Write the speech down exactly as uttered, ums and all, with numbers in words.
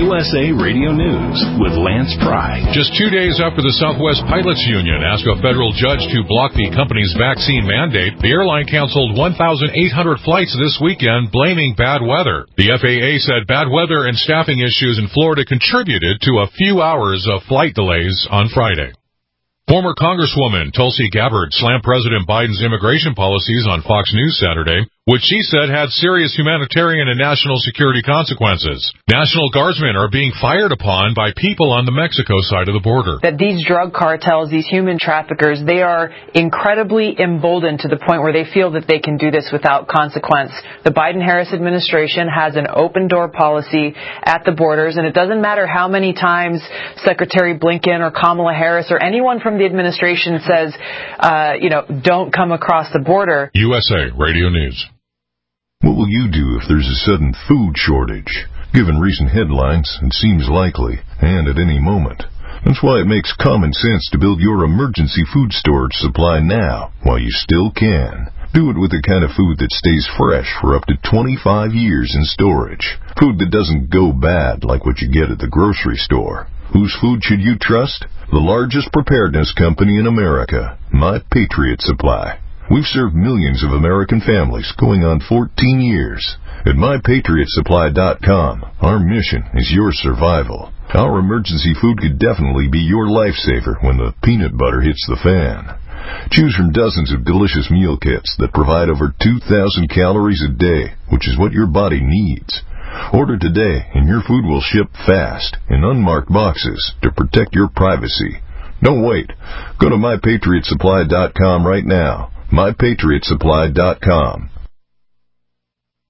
U S A Radio News with Lance Pry. Just two days after the Southwest Pilots Union asked a federal judge to block the company's vaccine mandate, the airline canceled one thousand eight hundred flights this weekend, blaming bad weather. The F A A said bad weather and staffing issues in Florida contributed to a few hours of flight delays on Friday. Former Congresswoman Tulsi Gabbard slammed President Biden's immigration policies on Fox News Saturday, which she said had serious humanitarian and national security consequences. National Guardsmen are being fired upon by people on the Mexico side of the border. That these drug cartels, these human traffickers, they are incredibly emboldened to the point where they feel that they can do this without consequence. The Biden-Harris administration has an open-door policy at the borders, and it doesn't matter how many times Secretary Blinken or Kamala Harris or anyone from the administration says, uh, you know, don't come across the border. U S A Radio News. What will you do if there's a sudden food shortage? Given recent headlines, it seems likely, and at any moment. That's why it makes common sense to build your emergency food storage supply now, while you still can. Do it with the kind of food that stays fresh for up to twenty-five years in storage. Food that doesn't go bad like what you get at the grocery store. Whose food should you trust? The largest preparedness company in America, My Patriot Supply. We've served millions of American families going on fourteen years. At my patriot supply dot com, our mission is your survival. Our emergency food could definitely be your lifesaver when the peanut butter hits the fan. Choose from dozens of delicious meal kits that provide over two thousand calories a day, which is what your body needs. Order today, and your food will ship fast in unmarked boxes to protect your privacy. Don't wait. Go to my patriot supply dot com right now. my patriot supply dot com.